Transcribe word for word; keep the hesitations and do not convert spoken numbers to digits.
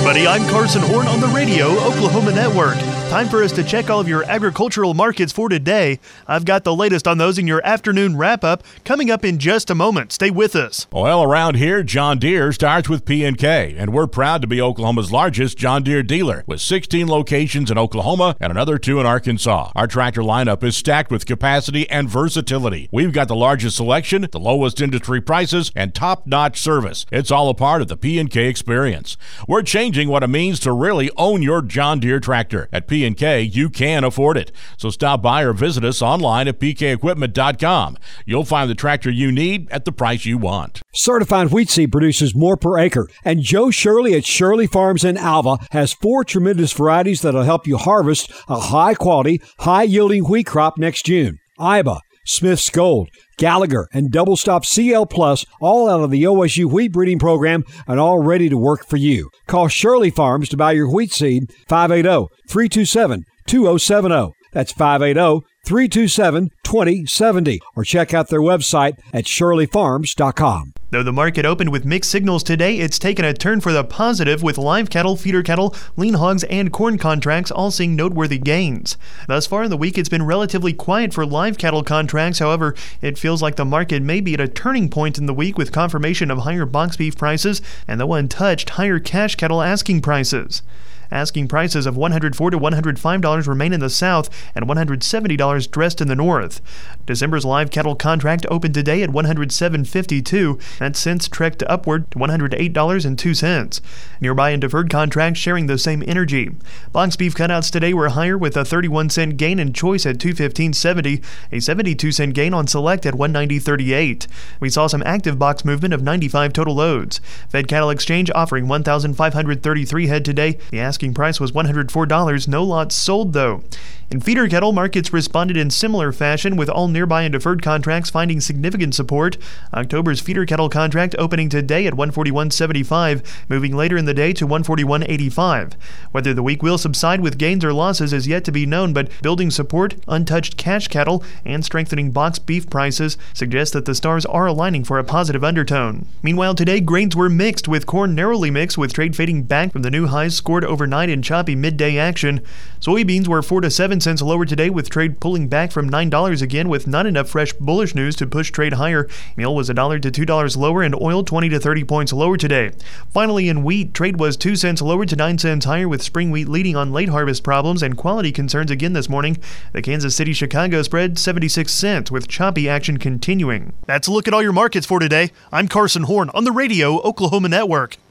everybody. I'm Carson Horn on the Radio Oklahoma Network. Time for us to check all of your agricultural markets for today. I've got the latest on those in your afternoon wrap-up coming up in just a moment. Stay with us. Well, around here, John Deere starts with P and K, and we're proud to be Oklahoma's largest John Deere dealer with sixteen locations in Oklahoma and another two in Arkansas. Our tractor lineup is stacked with capacity and versatility. We've got the largest selection, the lowest industry prices, and top-notch service. It's all a part of the P and K experience. We're changing what it means to really own your John Deere tractor. At P and K, you can afford it. So stop by or visit us online at p k equipment dot com. You'll find the tractor you need at the price you want. Certified wheat seed produces more per acre, and Joe Shirley at Shirley Farms in Alva has four tremendous varieties that'll help you harvest a high-quality, high-yielding wheat crop next June. Iba, Smith's Gold, Gallagher, and Double Stop C L Plus, all out of the O S U wheat breeding program and all ready to work for you. Call Shirley Farms to buy your wheat seed, five eight zero, three two seven, two zero seven zero. That's five eight zero, three two seven, two zero seven zero. Or check out their website at shirley farms dot com. Though the market opened with mixed signals today, it's taken a turn for the positive with live cattle, feeder cattle, lean hogs, and corn contracts all seeing noteworthy gains. Thus far in the week, it's been relatively quiet for live cattle contracts. However, it feels like the market may be at a turning point in the week with confirmation of higher box beef prices and, though untouched, higher cash cattle asking prices. Asking prices of one hundred four dollars to one hundred five dollars remain in the south and one hundred seventy dollars dressed in the north. December's live cattle contract opened today at one hundred seven dollars and fifty-two cents. That's since trekked upward to one hundred eight dollars and two cents. Nearby and deferred contracts sharing the same energy. Box beef cutouts today were higher with a thirty-one cent gain in choice at two fifteen seventy, a seventy-two cent gain on select at one ninety thirty-eight. We saw some active box movement of ninety-five total loads. Fed Cattle Exchange offering one thousand five hundred thirty-three head today. The asking price was one hundred four dollars. No lots sold, though. In feeder cattle, markets responded in similar fashion, with all nearby and deferred contracts finding significant support. October's feeder cattle contract opening today at one forty-one seventy-five, moving later in the day to one forty-one eighty-five. Whether the week will subside with gains or losses is yet to be known, but building support, untouched cash cattle, and strengthening box beef prices suggest that the stars are aligning for a positive undertone. Meanwhile, today grains were mixed, with corn narrowly mixed, with trade fading back from the new highs scored overnight in choppy midday action. Soybeans were four to seven cents lower today, with trade pulling back from nine dollars again, with not enough fresh bullish news to push trade higher. Meal was a dollar to two dollars lower, and oil twenty to thirty points lower today. Finally, in wheat, trade was two cents lower to nine cents higher, with spring wheat leading on late harvest problems and quality concerns again this morning. The Kansas City-Chicago spread seventy-six cents, with choppy action continuing. That's a look at all your markets for today. I'm Carson Horn on the Radio Oklahoma Network.